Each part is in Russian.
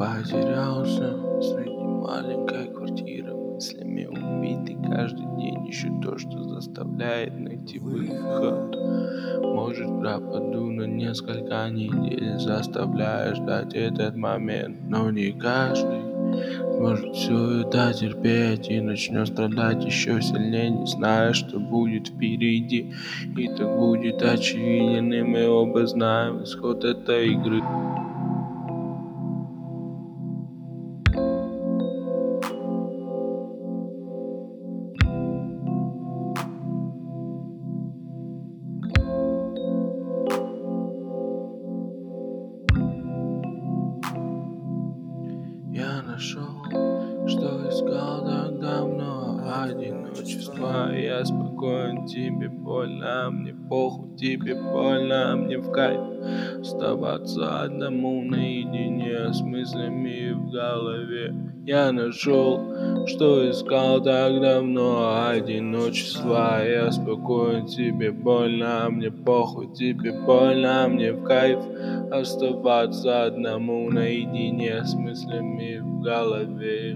Потерялся среди маленькой квартиры, мыслями убитый. Каждый день ищу то, что заставляет найти выход. Может, пропаду на несколько недель, заставляя ждать этот момент. Но не каждый может все это терпеть и начнет страдать еще сильнее, не зная, что будет впереди. И так будет очевиден, и мы оба знаем исход этой игры. Я нашел, что искал так давно, одиночество. Я спокоен, тебе больно, мне похуй, тебе больно, мне в кайф оставаться одному наедине с мыслями в голове. Я нашел, что искал так давно, одиночество. Я спокоен, тебе больно, мне похуй, тебе больно, мне в кайф оставаться одному наедине с мыслями в голове.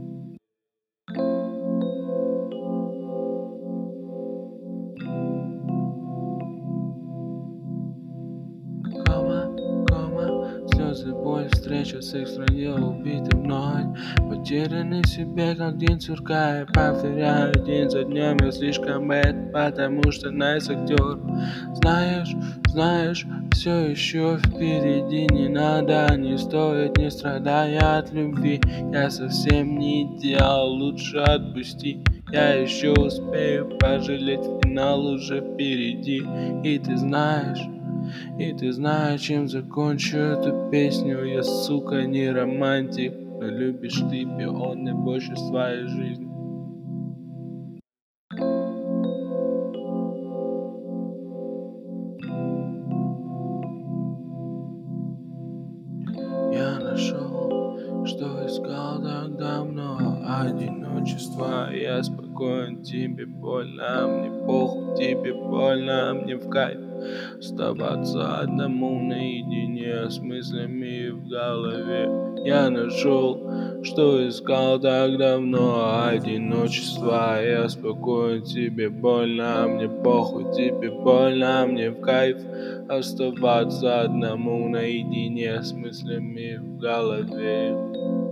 Слезы, боль, встреча с их стране убиты мной. Потерянный в себе, как день сурка. Повторяю день за днем, я слишком бед, потому что найс актер. Знаешь, все еще впереди. Не надо, не стоит, не страдая от любви. Я совсем не идеал, лучше отпусти. Я еще успею пожалеть, финал уже впереди. И ты знаешь, чем закончу эту песню. Я, сука, не романтик, но любишь ты пионы больше своей жизни. Я нашел, что искал так давно, одиночество. Я спокоен, тебе больно, мне похуй, тебе больно, мне в кайф оставаться одному наедине с мыслями в голове. Я нашел, что искал так давно, одиночество. Я спокоен, тебе больно, мне похуй, тебе больно, мне в кайф оставаться одному наедине с мыслями в голове.